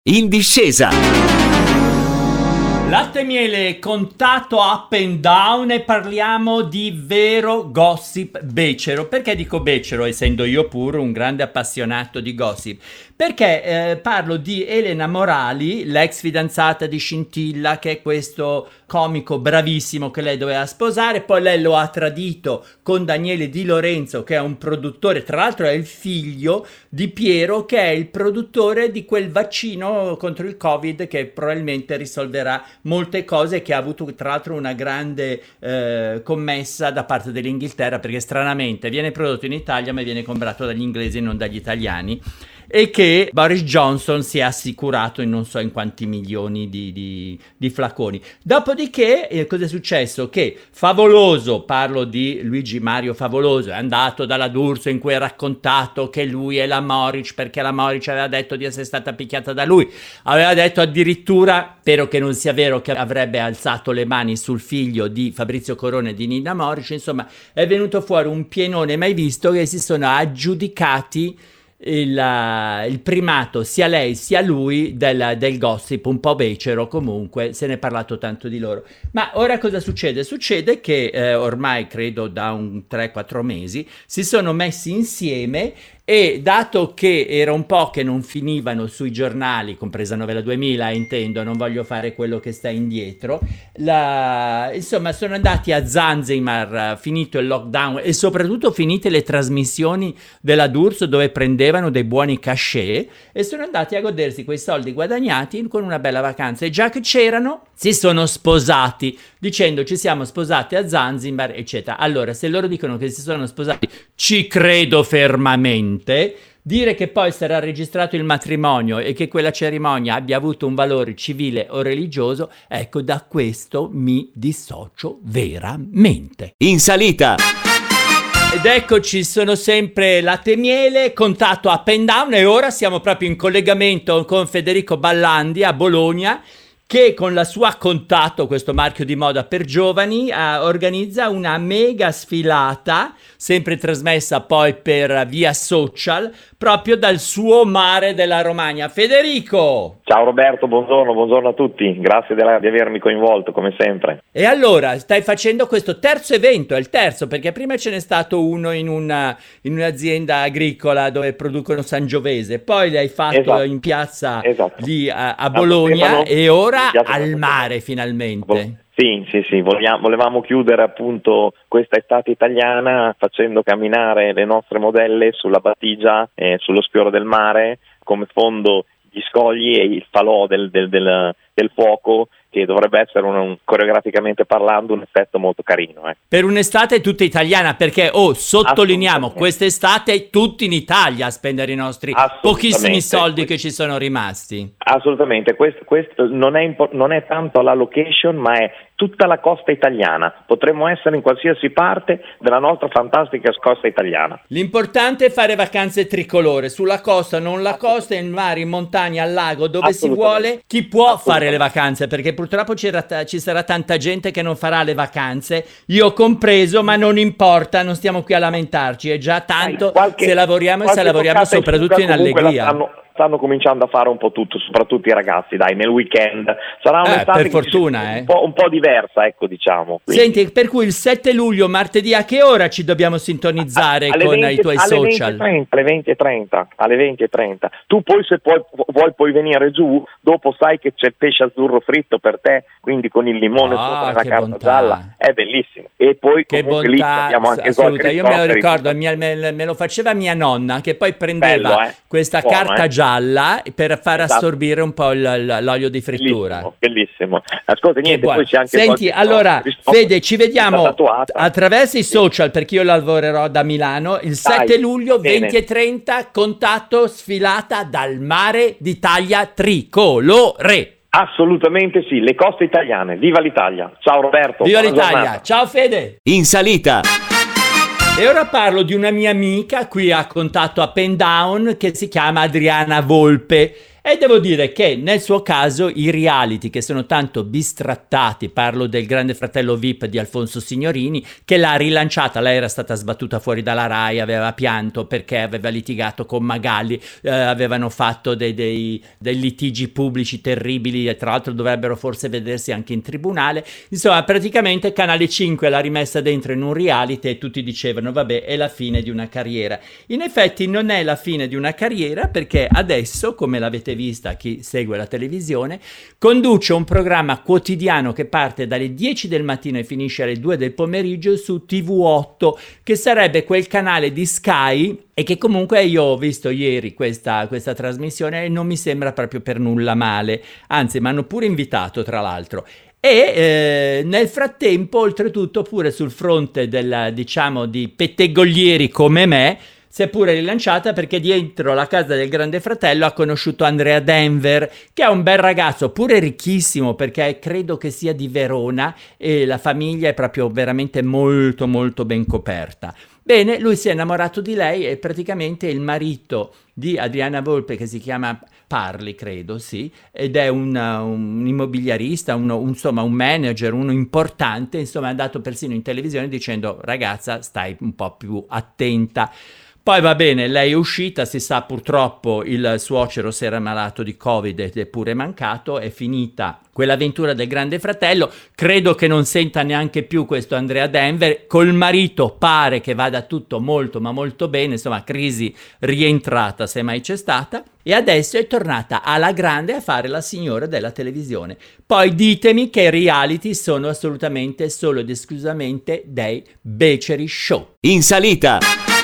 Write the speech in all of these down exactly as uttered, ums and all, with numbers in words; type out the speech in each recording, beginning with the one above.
In discesa. Latte e miele contato up and down, e parliamo di vero gossip becero. Perché dico becero, essendo io pure un grande appassionato di gossip? Perché eh, parlo di Elena Morali, l'ex fidanzata di Scintilla, che è questo comico bravissimo che lei doveva sposare. Poi lei lo ha tradito con Daniele Di Lorenzo, che è un produttore, tra l'altro è il figlio di Piero, che è il produttore di quel vaccino contro il Covid che probabilmente risolverà molte cose, che ha avuto tra l'altro una grande eh, commessa da parte dell'Inghilterra, perché stranamente viene prodotto in Italia ma viene comprato dagli inglesi e non dagli italiani, e che Boris Johnson si è assicurato in non so in quanti milioni di, di, di flaconi. Dopodiché eh, cosa è successo? Che Favoloso, parlo di Luigi Mario Favoloso, è andato dalla D'Urso in cui ha raccontato che lui è la Moric, perché la Moric aveva detto di essere stata picchiata da lui, aveva detto addirittura, spero che non sia vero, che avrebbe alzato le mani sul figlio di Fabrizio Corona e di Nina Moric. Insomma, è venuto fuori un pienone mai visto, che si sono aggiudicati Il, uh, il primato, sia lei sia lui, del, del gossip un po' becero. Comunque se ne è parlato tanto di loro. Ma ora cosa succede? Succede che eh, ormai credo da un tre quattro mesi si sono messi insieme, e dato che era un po' che non finivano sui giornali, compresa Novella duemila intendo, non voglio fare quello che sta indietro, la... insomma sono andati a Zanzibar, finito il lockdown e soprattutto finite le trasmissioni della D'Urso dove prendevano dei buoni cachet, e sono andati a godersi quei soldi guadagnati con una bella vacanza, e già che c'erano si sono sposati dicendo ci siamo sposati a Zanzibar eccetera. Allora, se loro dicono che si sono sposati, ci credo fermamente. Dire che poi sarà registrato il matrimonio e che quella cerimonia abbia avuto un valore civile o religioso, ecco, da questo mi dissocio veramente. In salita. Ed eccoci, sono sempre Latte e Miele, contatto up and down, e ora siamo proprio in collegamento con Federico Ballandi a Bologna, che con la sua Contatto, questo marchio di moda per giovani, eh, organizza una mega sfilata, sempre trasmessa poi per via social, proprio dal suo mare della Romagna. Federico! Ciao Roberto, buongiorno, buongiorno a tutti, grazie della, di avermi coinvolto come sempre. E allora, stai facendo questo terzo evento, è il terzo, perché prima ce n'è stato uno in, una, in un'azienda agricola dove producono Sangiovese, poi l'hai fatto esatto. in piazza esatto. lì a, a Bologna, e ora al mare finalmente. Sì, sì, sì, vogliamo, volevamo chiudere appunto questa estate italiana facendo camminare le nostre modelle sulla battigia, eh, sullo sfioro del mare, come fondo gli scogli e il falò del, del, del, del fuoco, che dovrebbe essere un, un, coreograficamente parlando un effetto molto carino. Eh. Per un'estate tutta italiana, perché oh, sottolineiamo, quest'estate tutti in Italia a spendere i nostri pochissimi soldi che ci sono rimasti. Assolutamente, questo, questo non, è impo- non è tanto la location, ma è tutta la costa italiana. Potremmo essere in qualsiasi parte della nostra fantastica costa italiana. L'importante è fare vacanze tricolore, sulla costa, non la costa, in mare, in montagna, al lago, dove si vuole. Chi può fare le vacanze, perché purtroppo c'era, ci sarà tanta gente che non farà le vacanze, io compreso, ma non importa, non stiamo qui a lamentarci, è già tanto. Dai, qualche, se lavoriamo e se lavoriamo soprattutto in allegria. Stanno cominciando a fare un po' tutto, soprattutto i ragazzi, dai, nel weekend. Sarà un'estate eh, per fortuna, eh. un, po', un po' diversa, ecco, diciamo. Quindi. Senti, per cui il sette luglio, martedì, a che ora ci dobbiamo sintonizzare a, con venti, i tuoi alle social? alle venti e trenta, alle venti e trenta. Tu poi, se poi vuoi poi venire giù, dopo sai che c'è il pesce azzurro fritto per te, quindi con il limone ah, sopra la carta bontà. gialla, è bellissimo. E poi che comunque bontà, lì abbiamo anche assoluta. Io me lo ricordo, me, me, me lo faceva mia nonna, che poi prendeva Bello, eh? questa Buono, carta eh? gialla per far esatto. assorbire un po' l- l'olio di frittura. Bellissimo, bellissimo. Ascolta, niente, poi c'è anche Senti, allora, Fede, ci vediamo attraverso i social, perché io lavorerò da Milano il sette luglio, venti e trenta, Contatto, sfilata dal mare d'Italia tricolore. Assolutamente sì, le coste italiane, viva l'Italia. Ciao Roberto. Viva l'Italia, giornata. Ciao Fede. In salita. E ora parlo di una mia amica qui a Contatto up and down, che si chiama Adriana Volpe. E devo dire che nel suo caso i reality che sono tanto bistrattati, parlo del Grande Fratello V I P di Alfonso Signorini, che l'ha rilanciata, lei era stata sbattuta fuori dalla Rai, aveva pianto perché aveva litigato con Magalli, eh, avevano fatto dei, dei, dei litigi pubblici terribili e tra l'altro dovrebbero forse vedersi anche in tribunale. Insomma, praticamente Canale cinque l'ha rimessa dentro in un reality e tutti dicevano vabbè, è la fine di una carriera. In effetti non è la fine di una carriera, perché adesso, come l'avete vista chi segue la televisione, conduce un programma quotidiano che parte dalle dieci del mattino e finisce alle due del pomeriggio su T V otto, che sarebbe quel canale di Sky, e che comunque io ho visto ieri questa, questa trasmissione e non mi sembra proprio per nulla male, anzi mi hanno pure invitato tra l'altro. E eh, nel frattempo, oltretutto, pure sul fronte del, diciamo, di pettegolieri come me, si è pure rilanciata, perché dietro la casa del Grande Fratello ha conosciuto Andrea Denver, che è un bel ragazzo, pure ricchissimo, perché credo che sia di Verona e la famiglia è proprio veramente molto molto ben coperta. Bene, lui si è innamorato di lei e praticamente il marito di Adriana Volpe, che si chiama Parli, credo, sì, ed è un, un immobiliarista, uno, un, insomma un manager, uno importante, insomma è andato persino in televisione dicendo ragazza stai un po' più attenta. Poi va bene, lei è uscita, si sa purtroppo il suocero si era malato di Covid ed è pure mancato, è finita quell'avventura del Grande Fratello, credo che non senta neanche più questo Andrea Denver, col marito pare che vada tutto molto ma molto bene, insomma crisi rientrata se mai c'è stata, e adesso è tornata alla grande a fare la signora della televisione. Poi ditemi che i reality sono assolutamente solo ed esclusivamente dei beceri show. In salita.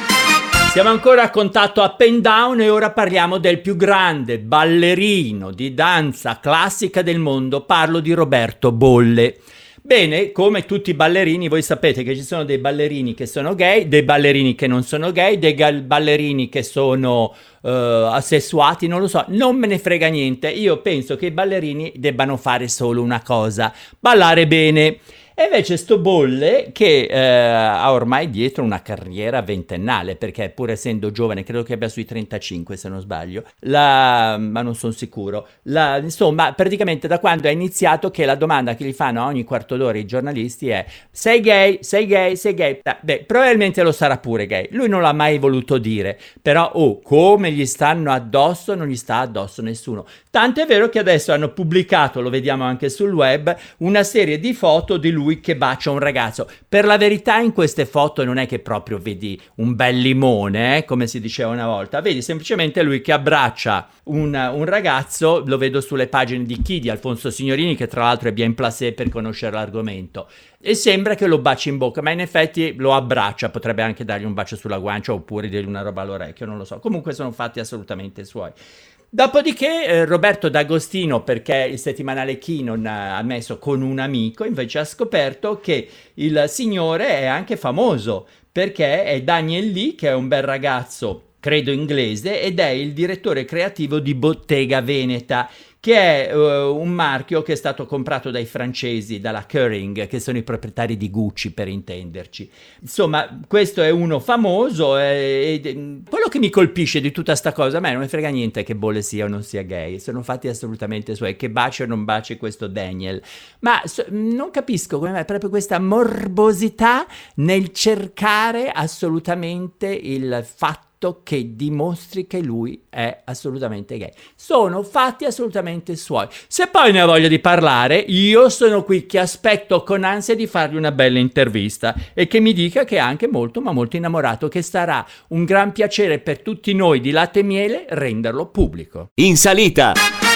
Siamo ancora a contatto up and down e ora parliamo del più grande ballerino di danza classica del mondo, parlo di Roberto Bolle. Bene, come tutti i ballerini, voi sapete che ci sono dei ballerini che sono gay, dei ballerini che non sono gay, dei gal- ballerini che sono uh, asessuati, non lo so, non me ne frega niente. Io penso che i ballerini debbano fare solo una cosa, ballare bene. E invece sto Bolle, che eh, ha ormai dietro una carriera ventennale, perché pur essendo giovane, credo che abbia sui trentacinque se non sbaglio, la, ma non sono sicuro, la, insomma praticamente da quando ha iniziato, che la domanda che gli fanno ogni quarto d'ora i giornalisti è sei gay, sei gay, sei gay, beh probabilmente lo sarà pure gay, lui non l'ha mai voluto dire, però oh, come gli stanno addosso, non gli sta addosso nessuno, tanto è vero che adesso hanno pubblicato, lo vediamo anche sul web, una serie di foto di lui che bacia un ragazzo. Per la verità in queste foto non è che proprio vedi un bel limone, eh, come si diceva una volta, vedi semplicemente lui che abbraccia un, un ragazzo, lo vedo sulle pagine di Chi, di Alfonso Signorini, che tra l'altro è bien placé per conoscere l'argomento, e sembra che lo baci in bocca, ma in effetti lo abbraccia, potrebbe anche dargli un bacio sulla guancia oppure dirgli una roba all'orecchio, non lo so, comunque sono fatti assolutamente suoi. Dopodiché eh, Roberto D'Agostino, perché il settimanale Chi non ha messo con un amico, invece ha scoperto che il signore è anche famoso, perché è Daniel Lee, che è un bel ragazzo, credo inglese, ed è il direttore creativo di Bottega Veneta, che è uh, un marchio che è stato comprato dai francesi, dalla Kering, che sono i proprietari di Gucci per intenderci. Insomma, questo è uno famoso e, e quello che mi colpisce di tutta sta cosa, a me non mi frega niente che Bolle sia o non sia gay, sono fatti assolutamente suoi, che baci o non baci questo Daniel, ma so, non capisco come mai proprio questa morbosità nel cercare assolutamente il fatto che dimostri che lui è assolutamente gay. Sono fatti assolutamente suoi. Se poi ne ha voglia di parlare, io sono qui che aspetto con ansia di fargli una bella intervista e che mi dica che è anche molto ma molto innamorato, che sarà un gran piacere per tutti noi di Latte e Miele renderlo pubblico. In salita.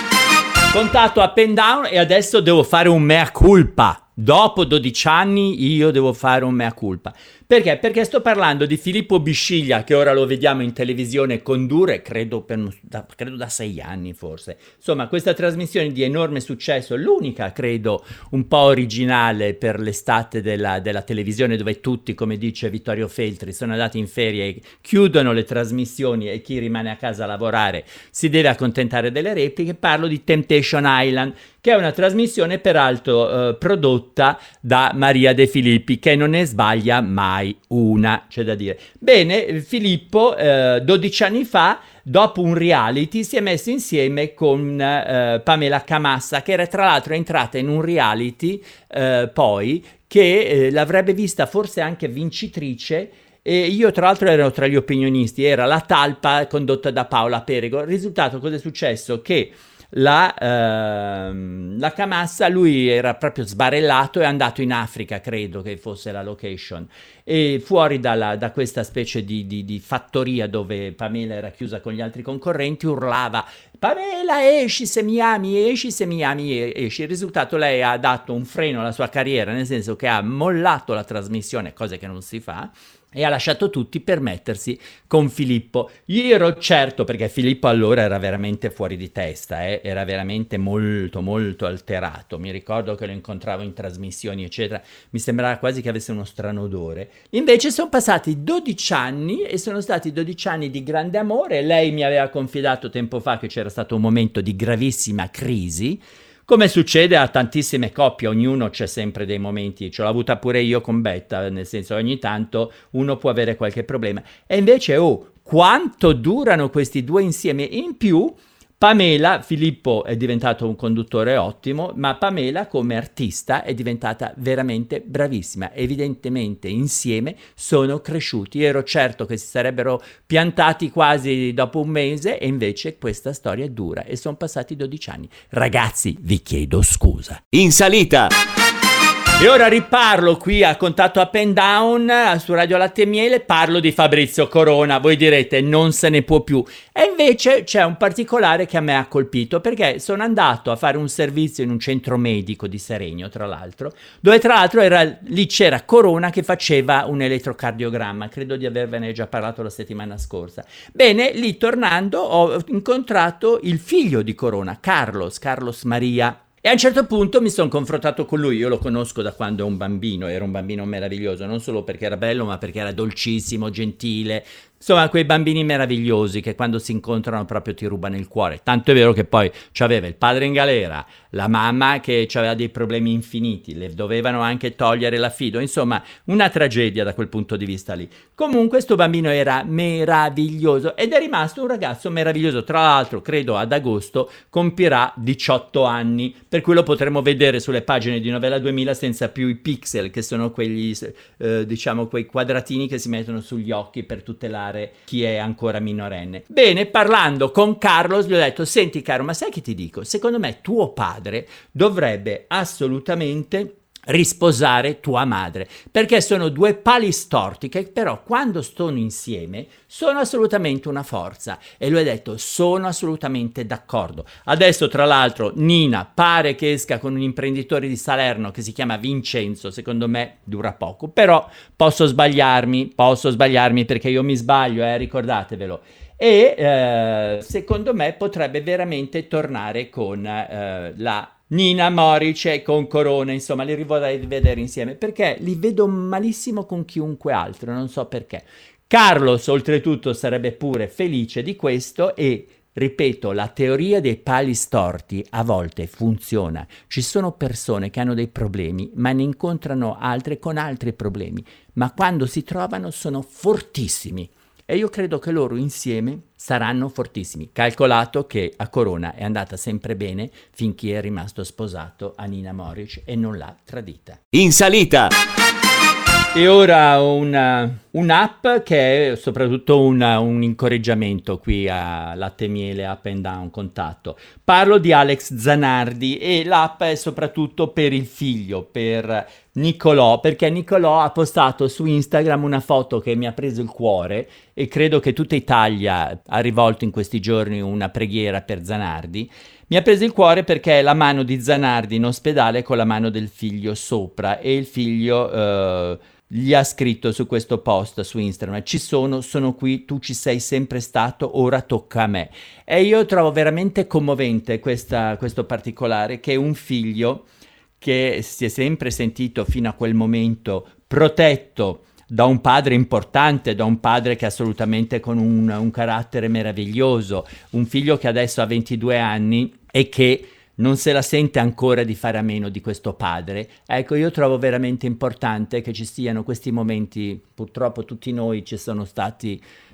Contatto up and down e adesso devo fare un mea culpa. Dopo dodici anni io devo fare un mea culpa. Perché? Perché sto parlando di Filippo Bisciglia, che ora lo vediamo in televisione condurre, credo, per, da, credo da sei anni forse. Insomma, questa trasmissione di enorme successo, l'unica, credo, un po' originale per l'estate della, della televisione, dove tutti, come dice Vittorio Feltri, sono andati in ferie e chiudono le trasmissioni e chi rimane a casa a lavorare si deve accontentare delle repliche. Parlo di Temptation Island, che è una trasmissione peraltro eh, prodotta da Maria De Filippi, che non ne sbaglia mai una, c'è da dire. Bene, Filippo eh, dodici anni fa dopo un reality si è messo insieme con uh, Pamela Camassa, che era tra l'altro entrata in un reality uh, poi che uh, l'avrebbe vista forse anche vincitrice. E io tra l'altro ero tra gli opinionisti, era La Talpa condotta da Paola Perego. Il risultato cosa è successo? Che la, ehm, la Camassa, lui era proprio sbarellato, è andato in Africa, credo che fosse la location, e fuori dalla, da questa specie di, di, di fattoria dove Pamela era chiusa con gli altri concorrenti, urlava: Pamela, esci se mi ami, esci se mi ami, esci. Il risultato, lei ha dato un freno alla sua carriera, nel senso che ha mollato la trasmissione, cose che non si fa, e ha lasciato tutti per mettersi con Filippo. Io ero certo, perché Filippo allora era veramente fuori di testa, eh? Era veramente molto molto alterato. Mi ricordo che lo incontravo in trasmissioni eccetera, mi sembrava quasi che avesse uno strano odore. Invece sono passati dodici anni e sono stati dodici anni di grande amore. Lei mi aveva confidato tempo fa che c'era stato un momento di gravissima crisi, come succede a tantissime coppie, ognuno c'è sempre dei momenti, ce l'ho avuta pure io con Betta, nel senso ogni tanto uno può avere qualche problema. E invece, oh, quanto durano questi due insieme? In più, Pamela, Filippo è diventato un conduttore ottimo, ma Pamela come artista è diventata veramente bravissima. Evidentemente insieme sono cresciuti. Ero certo che si sarebbero piantati quasi dopo un mese e invece questa storia è dura e sono passati dodici anni. Ragazzi, vi chiedo scusa. In salita. E ora riparlo qui a Contatto Up and Down su Radio Latte e Miele, parlo di Fabrizio Corona. Voi direte non se ne può più, e invece c'è un particolare che a me ha colpito, perché sono andato a fare un servizio in un centro medico di Seregno, tra l'altro, dove tra l'altro era, lì c'era Corona che faceva un elettrocardiogramma, credo di avervene già parlato la settimana scorsa. Bene, lì tornando ho incontrato il figlio di Corona, Carlos, Carlos Maria. E a un certo punto mi sono confrontato con lui. Io lo conosco da quando è un bambino, era un bambino meraviglioso, non solo perché era bello, ma perché era dolcissimo, gentile. Insomma, quei bambini meravigliosi che quando si incontrano proprio ti rubano il cuore. Tanto è vero che poi c'aveva il padre in galera, la mamma che aveva dei problemi infiniti, le dovevano anche togliere l'affido. Insomma, una tragedia da quel punto di vista lì. Comunque sto bambino era meraviglioso ed è rimasto un ragazzo meraviglioso. Tra l'altro, credo ad agosto compirà diciotto anni, per cui lo potremo vedere sulle pagine di Novella duemila senza più i pixel, che sono quegli, eh, diciamo, quei quadratini che si mettono sugli occhi per tutelare chi è ancora minorenne. Bene, parlando con Carlos gli ho detto: senti caro, ma sai che ti dico? Secondo me tuo padre dovrebbe assolutamente risposare tua madre, perché sono due pali storti che però quando sono insieme sono assolutamente una forza. E lui ha detto: sono assolutamente d'accordo. Adesso tra l'altro Nina pare che esca con un imprenditore di Salerno che si chiama Vincenzo, secondo me dura poco, però posso sbagliarmi, posso sbagliarmi perché io mi sbaglio, eh, ricordatevelo. E eh, secondo me potrebbe veramente tornare con eh, la Nina Morice con Corona, insomma li vorrei vedere insieme, perché li vedo malissimo con chiunque altro, non so perché. Carlos oltretutto sarebbe pure felice di questo e, ripeto, la teoria dei pali storti a volte funziona. Ci sono persone che hanno dei problemi, ma ne incontrano altre con altri problemi, ma quando si trovano sono fortissimi. E io credo che loro insieme saranno fortissimi. Calcolato che a Corona è andata sempre bene finché è rimasto sposato a Nina Moric e non l'ha tradita. In salita. E ora una, un'app che è soprattutto una, un incoraggiamento qui a Latte e Miele Up and Down Contatto. Parlo di Alex Zanardi e l'app è soprattutto per il figlio, per Nicolò, perché Nicolò ha postato su Instagram una foto che mi ha preso il cuore e credo che tutta Italia ha rivolto in questi giorni una preghiera per Zanardi. Mi ha preso il cuore perché è la mano di Zanardi in ospedale con la mano del figlio sopra e il figlio eh, gli ha scritto su questo post su Instagram: ci sono, sono qui, tu ci sei sempre stato, ora tocca a me. E io trovo veramente commovente questa, questo particolare, che un figlio che si è sempre sentito fino a quel momento protetto da un padre importante, da un padre che è assolutamente con un, un carattere meraviglioso, un figlio che adesso ha ventidue anni e che non se la sente ancora di fare a meno di questo padre. Ecco, io trovo veramente importante che ci siano questi momenti. Purtroppo tutti noi ci sono stati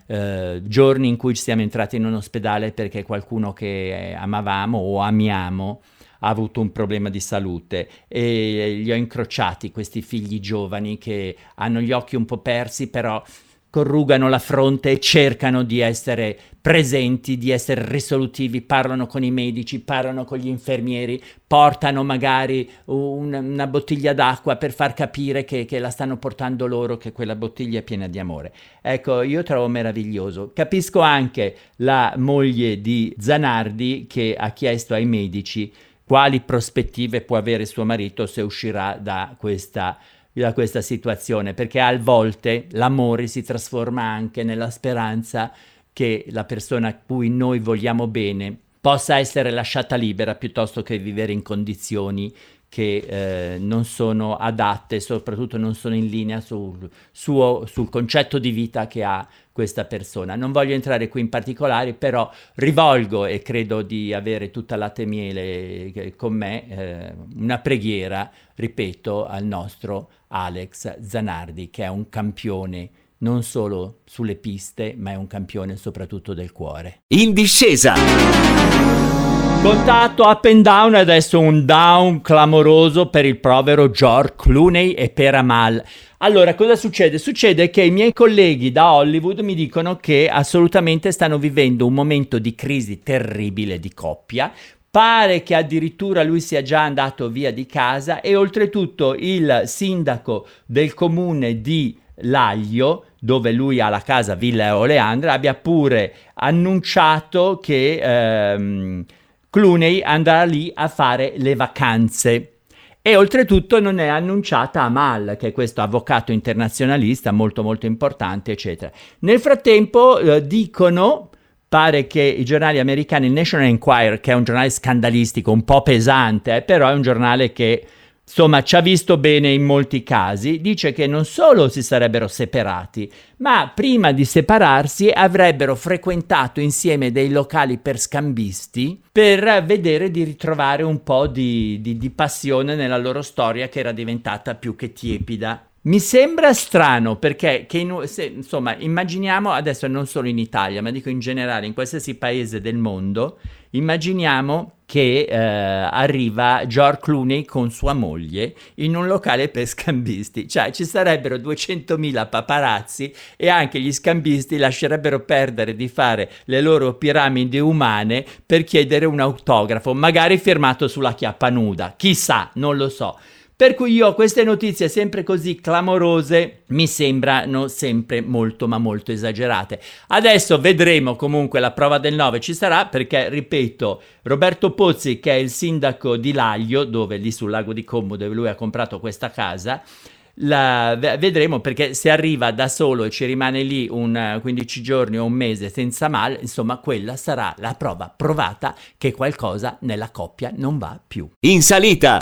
eh, giorni in cui ci siamo entrati in un ospedale perché qualcuno che amavamo o amiamo ha avuto un problema di salute, e li ho incrociati, questi figli giovani che hanno gli occhi un po' persi, però corrugano la fronte e cercano di essere presenti, di essere risolutivi, parlano con i medici, parlano con gli infermieri, portano magari un, una bottiglia d'acqua per far capire che, che la stanno portando loro, che quella bottiglia è piena di amore. Ecco, io trovo meraviglioso. Capisco anche la moglie di Zanardi che ha chiesto ai medici quali prospettive può avere suo marito se uscirà da questa da questa situazione, perché a volte l'amore si trasforma anche nella speranza che la persona a cui noi vogliamo bene possa essere lasciata libera piuttosto che vivere in condizioni che eh, non sono adatte, soprattutto non sono in linea sul suo sul concetto di vita che ha questa persona. Non voglio entrare qui in particolari, però rivolgo, e credo di avere tutta latte e miele con me, eh, una preghiera, ripeto, al nostro Alex Zanardi, che è un campione non solo sulle piste, ma è un campione soprattutto del cuore. In discesa. Contatto up and down, adesso un down clamoroso per il povero George Clooney e per Amal. Allora, cosa succede? Succede che i miei colleghi da Hollywood mi dicono che assolutamente stanno vivendo un momento di crisi terribile di coppia. Pare che addirittura lui sia già andato via di casa, e oltretutto il sindaco del comune di Laglio, dove lui ha la casa Villa Oleandra, abbia pure annunciato che ehm, Clooney andrà lì a fare le vacanze. E oltretutto non è annunciata Amal, che è questo avvocato internazionalista molto molto importante, eccetera. Nel frattempo eh, dicono, pare che i giornali americani, il National Enquirer, che è un giornale scandalistico, un po' pesante, eh, però è un giornale che insomma ci ha visto bene in molti casi, dice che non solo si sarebbero separati, ma prima di separarsi avrebbero frequentato insieme dei locali per scambisti per vedere di ritrovare un po' di, di, di passione nella loro storia, che era diventata più che tiepida. Mi sembra strano perché, che in, se, insomma, immaginiamo, adesso non solo in Italia, ma dico in generale, in qualsiasi paese del mondo, immaginiamo che eh, arriva George Clooney con sua moglie in un locale per scambisti, cioè ci sarebbero duecentomila paparazzi e anche gli scambisti lascerebbero perdere di fare le loro piramidi umane per chiedere un autografo, magari firmato sulla chiappa nuda, chissà, non lo so. Per cui io queste notizie sempre così clamorose mi sembrano sempre molto ma molto esagerate. Adesso vedremo, comunque la prova del nove ci sarà, perché ripeto, Roberto Pozzi, che è il sindaco di Laglio, dove lì sul lago di Como, dove lui ha comprato questa casa, la vedremo, perché se arriva da solo e ci rimane lì un quindici giorni o un mese senza male, insomma quella sarà la prova provata che qualcosa nella coppia non va più. In salita.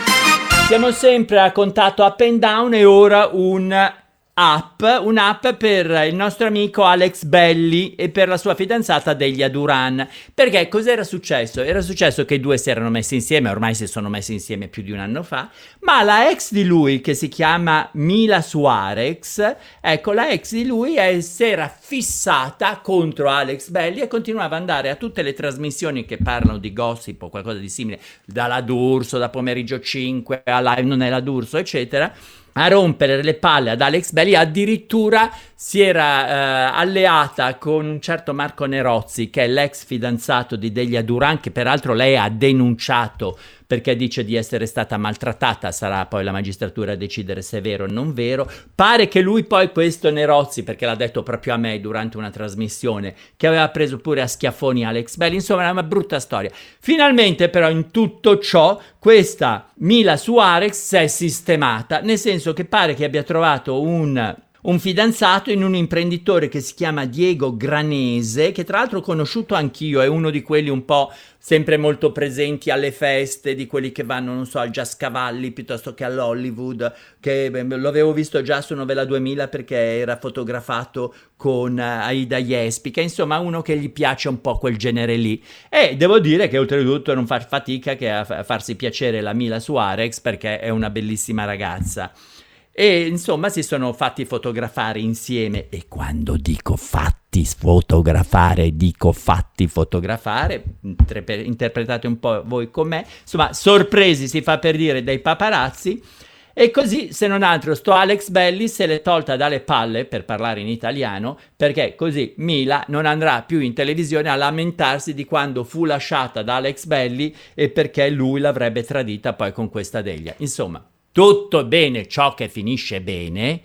Siamo sempre a contatto up and down, e ora un app, un'app per il nostro amico Alex Belli e per la sua fidanzata Delia Duran. Perché cos'era successo? Era successo che i due si erano messi insieme, ormai si sono messi insieme più di un anno fa, ma la ex di lui, che si chiama Mila Suarez, ecco, la ex di lui è, si era fissata contro Alex Belli e continuava ad andare a tutte le trasmissioni che parlano di gossip o qualcosa di simile, dalla D'Urso, da Pomeriggio cinque, a Live Non è la D'Urso, eccetera, a rompere le palle ad Alex Belli. Addirittura si era eh, alleata con un certo Marco Nerozzi, che è l'ex fidanzato di Delia Duran, che peraltro lei ha denunciato perché dice di essere stata maltrattata. Sarà poi la magistratura a decidere se è vero o non vero. Pare che lui poi, questo Nerozzi, perché l'ha detto proprio a me durante una trasmissione, che aveva preso pure a schiaffoni Alex Belli. Insomma, è una brutta storia. Finalmente però in tutto ciò questa Mila Suarez si è sistemata, nel senso che pare che abbia trovato un un fidanzato in un imprenditore che si chiama Diego Granese, che tra l'altro ho conosciuto anch'io, è uno di quelli un po' sempre molto presenti alle feste, di quelli che vanno, non so, al Giascavalli piuttosto che all'Hollywood, che lo avevo visto già su Novella duemila perché era fotografato con Aida Jespica, insomma uno che gli piace un po' quel genere lì. E devo dire che oltretutto non fa fatica che a farsi piacere la Mila Suarez, perché è una bellissima ragazza. E insomma si sono fatti fotografare insieme, e quando dico fatti fatti fotografare, dico fatti fotografare, interpre- interpretate un po' voi con me, insomma sorpresi si fa per dire dai paparazzi. E così, se non altro, sto Alex Belli se l'è tolta dalle palle, per parlare in italiano, perché così Mila non andrà più in televisione a lamentarsi di quando fu lasciata da Alex Belli e perché lui l'avrebbe tradita poi con questa Delia. Insomma, tutto bene ciò che finisce bene.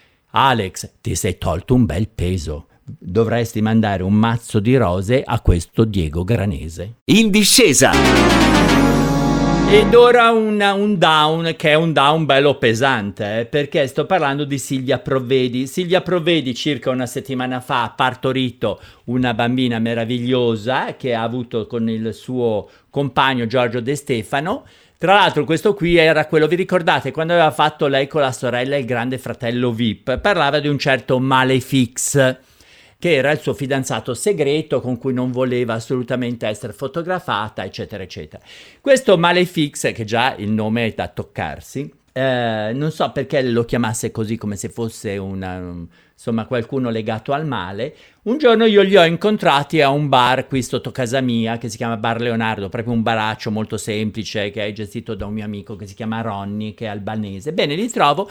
Alex, ti sei tolto un bel peso. Dovresti mandare un mazzo di rose a questo Diego Granese. In discesa. Ed ora un, un down, che è un down bello pesante, eh, perché sto parlando di Silvia Provvedi. Silvia Provvedi circa una settimana fa ha partorito una bambina meravigliosa che ha avuto con il suo compagno Giorgio De Stefano. Tra l'altro questo qui era quello, vi ricordate, quando aveva fatto lei con la sorella Il Grande Fratello V I P, parlava di un certo Malefixe, che era il suo fidanzato segreto con cui non voleva assolutamente essere fotografata, eccetera, eccetera. Questo Malefixe, che già il nome è da toccarsi, eh, non so perché lo chiamasse così come se fosse una, un, insomma qualcuno legato al male. Un giorno io li ho incontrati a un bar qui sotto casa mia che si chiama Bar Leonardo, proprio un baraccio molto semplice che è gestito da un mio amico che si chiama Ronny, che è albanese. Bene, li trovo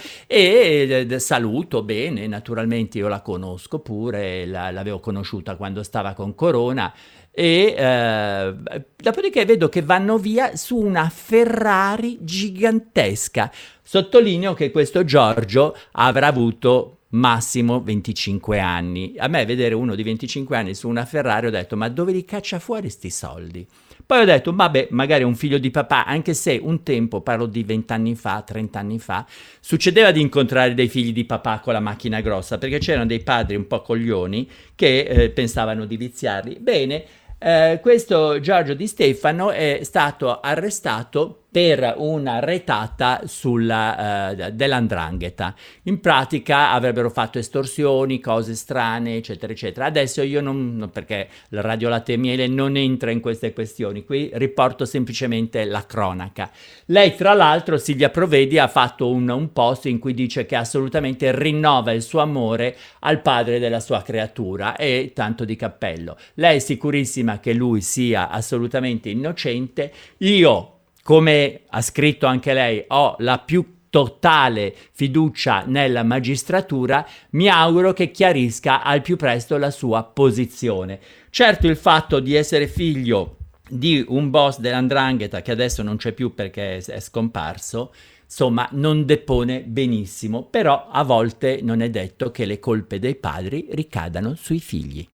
e eh, saluto bene, naturalmente io la conosco pure, la, l'avevo conosciuta quando stava con Corona. E eh, dopodiché vedo che vanno via su una Ferrari gigantesca. Sottolineo che questo Giorgio avrà avuto massimo venticinque anni. A me vedere uno di venticinque anni su una Ferrari ho detto: ma dove li caccia fuori sti soldi? Poi ho detto: vabbè, magari un figlio di papà, anche se un tempo, parlo di vent'anni fa, trent'anni fa, succedeva di incontrare dei figli di papà con la macchina grossa, perché c'erano dei padri un po' coglioni che eh, pensavano di viziarli. Bene, eh, questo Giorgio Di Stefano è stato arrestato per una retata sulla, uh, dell'andrangheta. In pratica avrebbero fatto estorsioni, cose strane, eccetera, eccetera. Adesso io non, non perché la Radio Latte e Miele non entra in queste questioni, qui riporto semplicemente la cronaca. Lei, tra l'altro, Silvia Provvedi, ha fatto un, un post in cui dice che assolutamente rinnova il suo amore al padre della sua creatura, e tanto di cappello. Lei è sicurissima che lui sia assolutamente innocente. Io, come ha scritto anche lei, ho la più totale fiducia nella magistratura, mi auguro che chiarisca al più presto la sua posizione. Certo, il fatto di essere figlio di un boss dell'andrangheta, che adesso non c'è più perché è scomparso, insomma non depone benissimo, però a volte non è detto che le colpe dei padri ricadano sui figli.